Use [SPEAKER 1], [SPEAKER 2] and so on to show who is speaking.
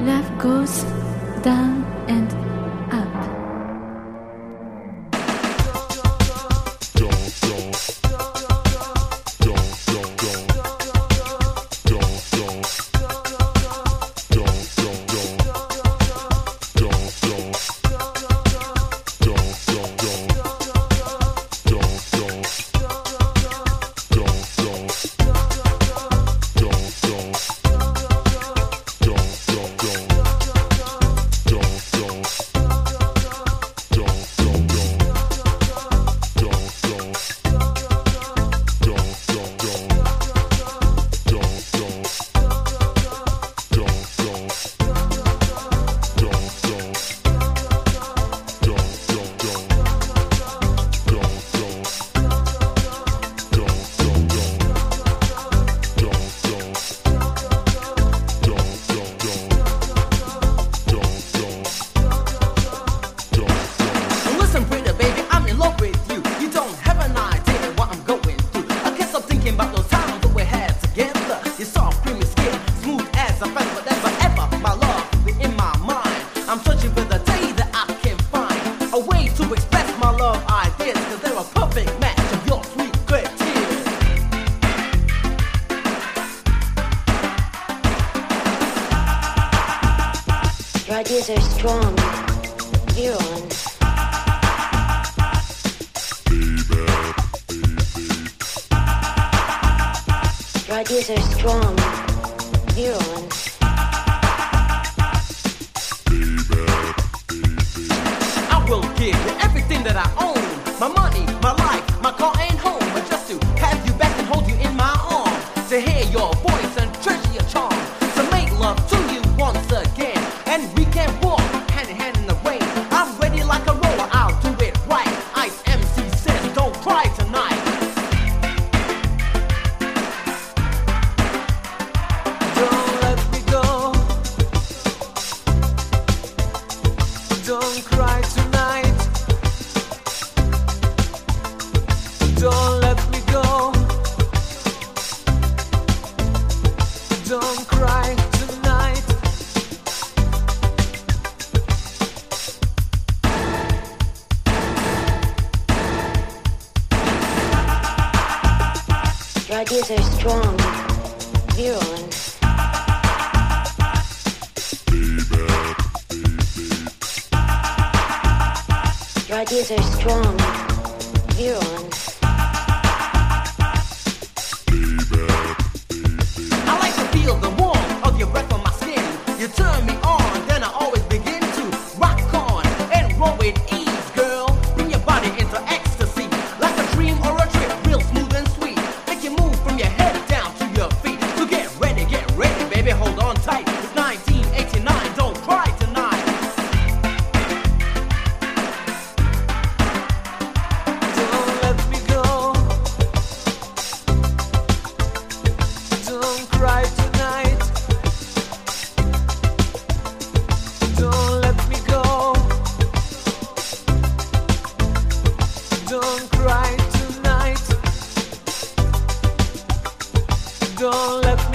[SPEAKER 1] Love goes down and up.
[SPEAKER 2] Ideas are strong, virulent. Your ideas are strong, virulent.
[SPEAKER 3] I will give you everything that I own. My money, my life, my car and home. But just to have you back and hold you in my arms. To hear your voice and treasure your charm. To make love to you once again. And we can walk hand in hand in the rain. I'm ready like a roller, I'll do it right. Ice MC says don't cry tonight. Don't let me go. Don't cry tonight. Don't let me go. Don't cry tonight.
[SPEAKER 2] Your ideas are strong, virulent. Your ideas are strong, virulent.
[SPEAKER 3] I like to feel the warmth of your breath on my skin. You turn me on, then I always begin to rock on and roll with ease, girl. Bring your body into ecstasy, like a dream or a trip, real smooth and sweet. Make you move from your head down to your feet. So get ready, baby, hold on tight. It's 1989, don't cry tonight. Don't let me go. Don't cry tonight. Don't let me go. Don't cry tonight. Don't let me